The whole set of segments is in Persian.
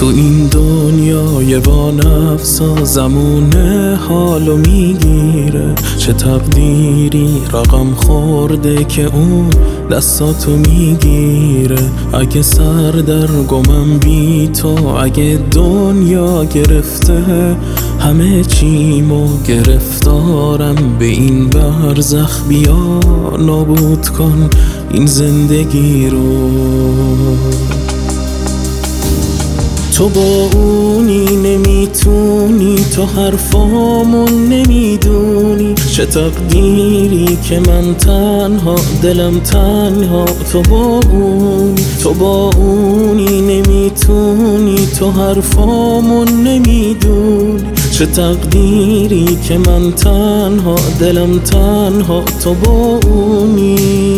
تو این دنیای با نفسا زمونه حالو میگیره، چه تقدیری رقم خورده که اون دستاتو میگیره. اگه سر در گمم بی تو، اگه دنیا گرفته همه چیمو گرفتارم به این برزخ، بیا نابود کن این زندگی رو. تو با اونی نمیتونی، تو حرفامو نمیدونی، چه تقدیری که من تنها دلم تنها. تو با اونی نمیتونی، تو حرفامو نمیدونی، چه تقدیری که من تنها دلم تنها. تو با اونی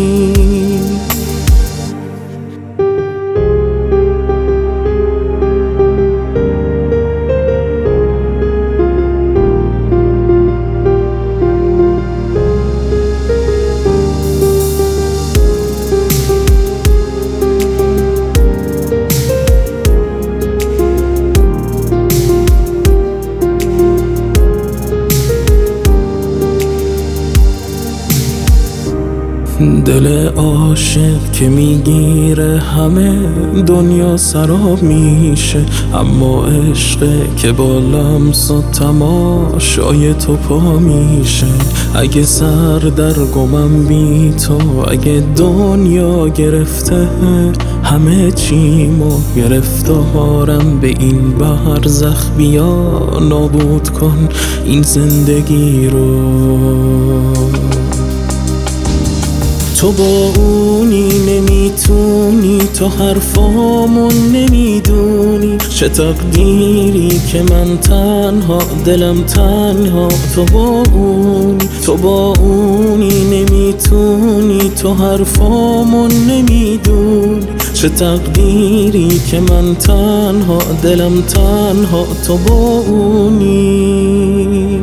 دل عاشق که میگیره همه دنیا سراب میشه، اما عشق که با لمس و تماشای تو پا میشه. اگه سر در گمم بی تو، اگه دنیا گرفته همه چیمو گرفتارم به این برزخ، بیا نابود کن این زندگی رو. تو با اونی نمیتونی، تو حرفامو نمیدونی، چه تقدیری که من تنها دلم تنها. تو با اونی نمیتونی، تو حرفامو نمیدونی، چه تقدیری که من تنها دلم تنها. تو با اونی